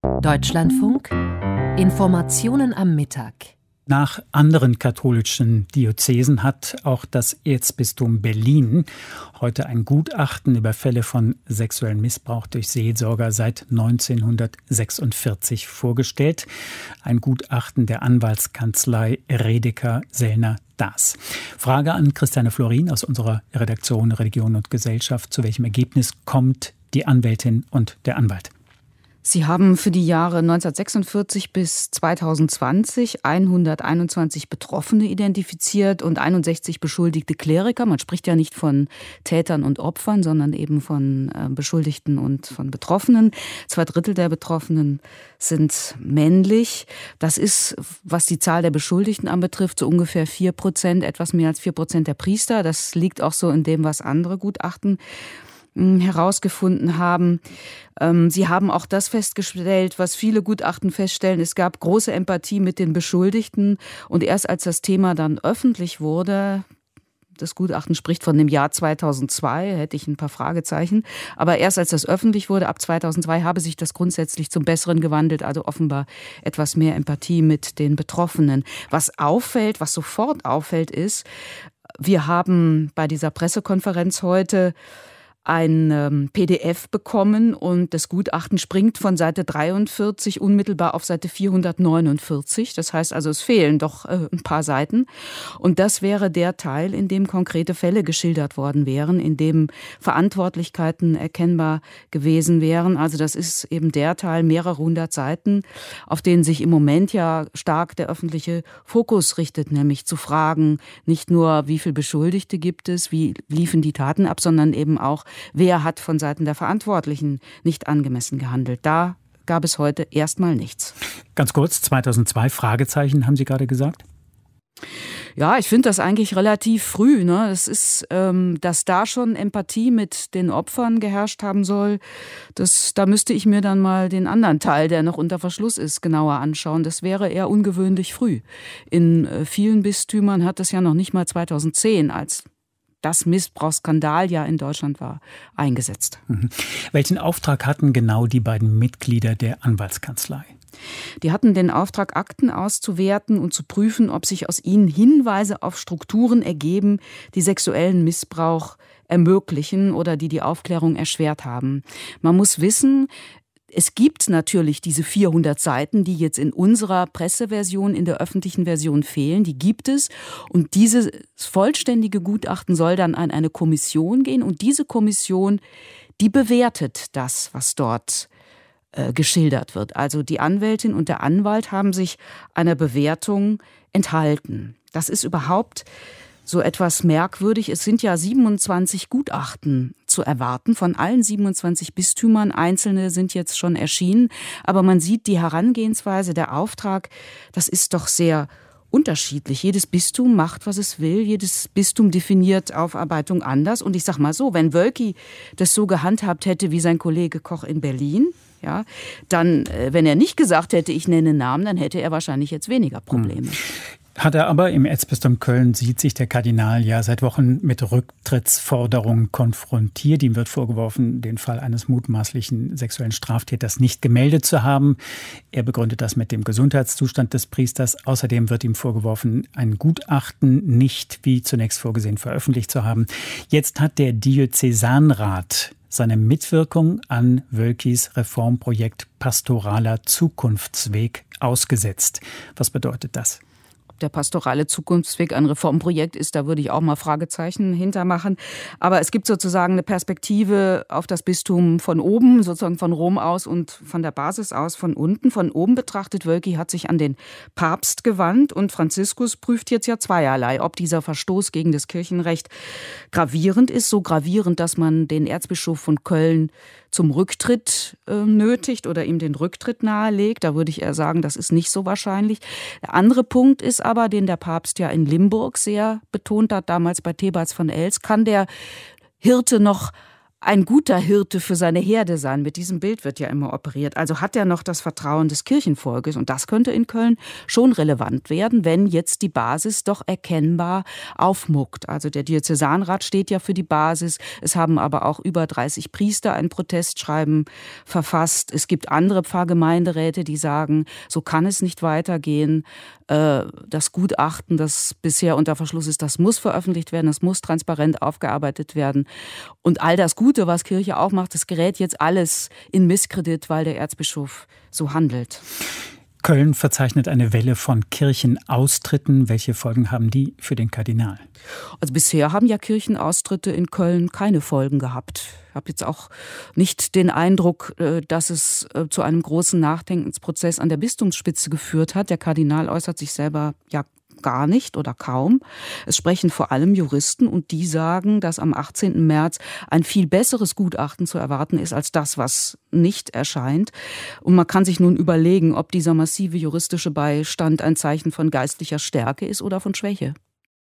Deutschlandfunk Informationen am Mittag. Nach anderen katholischen Diözesen hat auch das Erzbistum Berlin heute ein Gutachten über Fälle von sexuellem Missbrauch durch Seelsorger seit 1946 vorgestellt. Ein Gutachten der Anwaltskanzlei Redeker Sellner Daas. Frage an Christiane Florin aus unserer Redaktion Religion und Gesellschaft. Zu welchem Ergebnis kommt die Anwältin und der Anwalt? Sie haben für die Jahre 1946 bis 2020 121 Betroffene identifiziert und 61 beschuldigte Kleriker. Man spricht ja nicht von Tätern und Opfern, sondern eben von Beschuldigten und von Betroffenen. 2/3 der Betroffenen sind männlich. Das ist, was die Zahl der Beschuldigten anbetrifft, so ungefähr 4%, etwas mehr als 4% der Priester. Das liegt auch so in dem, was andere Gutachten herausgefunden haben. Sie haben auch das festgestellt, was viele Gutachten feststellen. Es gab große Empathie mit den Beschuldigten. Und erst als das Thema dann öffentlich wurde, das Gutachten spricht von dem Jahr 2002, hätte ich ein paar Fragezeichen. Aber erst als das öffentlich wurde, ab 2002, habe sich das grundsätzlich zum Besseren gewandelt. Also offenbar etwas mehr Empathie mit den Betroffenen. Was auffällt, was sofort auffällt, ist, wir haben bei dieser Pressekonferenz heute ein PDF bekommen und das Gutachten springt von Seite 43 unmittelbar auf Seite 449. Das heißt also, es fehlen doch ein paar Seiten. Und das wäre der Teil, in dem konkrete Fälle geschildert worden wären, in dem Verantwortlichkeiten erkennbar gewesen wären. Also das ist eben der Teil, mehrere hundert Seiten, auf denen sich im Moment ja stark der öffentliche Fokus richtet, nämlich zu fragen, nicht nur, wie viele Beschuldigte gibt es, wie liefen die Taten ab, sondern eben auch, wer hat von Seiten der Verantwortlichen nicht angemessen gehandelt? Da gab es heute erstmal nichts. Ganz kurz, 2002, Fragezeichen, haben Sie gerade gesagt? Ja, ich finde das eigentlich relativ früh. Ne? Es ist, dass da schon Empathie mit den Opfern geherrscht haben soll, da müsste ich mir dann mal den anderen Teil, der noch unter Verschluss ist, genauer anschauen. Das wäre eher ungewöhnlich früh. In vielen Bistümern hat es ja noch nicht mal 2010 als das Missbrauchsskandal ja in Deutschland war, eingesetzt. Welchen Auftrag hatten genau die beiden Mitglieder der Anwaltskanzlei? Die hatten den Auftrag, Akten auszuwerten und zu prüfen, ob sich aus ihnen Hinweise auf Strukturen ergeben, die sexuellen Missbrauch ermöglichen oder die Aufklärung erschwert haben. Man muss wissen, es gibt natürlich diese 400 Seiten, die jetzt in unserer Presseversion, in der öffentlichen Version fehlen. Die gibt es. Und dieses vollständige Gutachten soll dann an eine Kommission gehen. Und diese Kommission, die bewertet das, was dort geschildert wird. Also die Anwältin und der Anwalt haben sich einer Bewertung enthalten. Das ist überhaupt so etwas merkwürdig. Es sind ja 27 Gutachten zu erwarten von allen 27 Bistümern. Einzelne sind jetzt schon erschienen. Aber man sieht die Herangehensweise, der Auftrag, das ist doch sehr unterschiedlich. Jedes Bistum macht, was es will. Jedes Bistum definiert Aufarbeitung anders. Und ich sag mal so, wenn Wölki das so gehandhabt hätte wie sein Kollege Koch in Berlin, ja, dann, wenn er nicht gesagt hätte, ich nenne Namen, dann hätte er wahrscheinlich jetzt weniger Probleme. Hat er aber. Im Erzbistum Köln sieht sich der Kardinal ja seit Wochen mit Rücktrittsforderungen konfrontiert. Ihm wird vorgeworfen, den Fall eines mutmaßlichen sexuellen Straftäters nicht gemeldet zu haben. Er begründet das mit dem Gesundheitszustand des Priesters. Außerdem wird ihm vorgeworfen, ein Gutachten nicht, wie zunächst vorgesehen, veröffentlicht zu haben. Jetzt hat der Diözesanrat seine Mitwirkung an Wölkis Reformprojekt Pastoraler Zukunftsweg ausgesetzt. Was bedeutet das? Der pastorale Zukunftsweg ein Reformprojekt ist, da würde ich auch mal Fragezeichen hintermachen. Aber es gibt sozusagen eine Perspektive auf das Bistum von oben, sozusagen von Rom aus und von der Basis aus von unten. Von oben betrachtet, Wölki hat sich an den Papst gewandt und Franziskus prüft jetzt ja zweierlei, ob dieser Verstoß gegen das Kirchenrecht gravierend ist, so gravierend, dass man den Erzbischof von Köln zum Rücktritt nötigt oder ihm den Rücktritt nahelegt. Da würde ich eher sagen, das ist nicht so wahrscheinlich. Der andere Punkt ist aber, den der Papst ja in Limburg sehr betont hat, damals bei Thebats von Els, kann der Hirte noch ein guter Hirte für seine Herde sein. Mit diesem Bild wird ja immer operiert. Also hat er noch das Vertrauen des Kirchenvolkes. Und das könnte in Köln schon relevant werden, wenn jetzt die Basis doch erkennbar aufmuckt. Also der Diözesanrat steht ja für die Basis. Es haben aber auch über 30 Priester ein Protestschreiben verfasst. Es gibt andere Pfarrgemeinderäte, die sagen, so kann es nicht weitergehen. Das Gutachten, das bisher unter Verschluss ist, das muss veröffentlicht werden, das muss transparent aufgearbeitet werden. Und all das Gute, was Kirche auch macht, das gerät jetzt alles in Misskredit, weil der Erzbischof so handelt. Köln verzeichnet eine Welle von Kirchenaustritten. Welche Folgen haben die für den Kardinal? Also bisher haben ja Kirchenaustritte in Köln keine Folgen gehabt. Ich habe jetzt auch nicht den Eindruck, dass es zu einem großen Nachdenkensprozess an der Bistumsspitze geführt hat. Der Kardinal äußert sich selber ja gar nicht oder kaum. Es sprechen vor allem Juristen und die sagen, dass am 18. März ein viel besseres Gutachten zu erwarten ist als das, was nicht erscheint. Und man kann sich nun überlegen, ob dieser massive juristische Beistand ein Zeichen von geistlicher Stärke ist oder von Schwäche.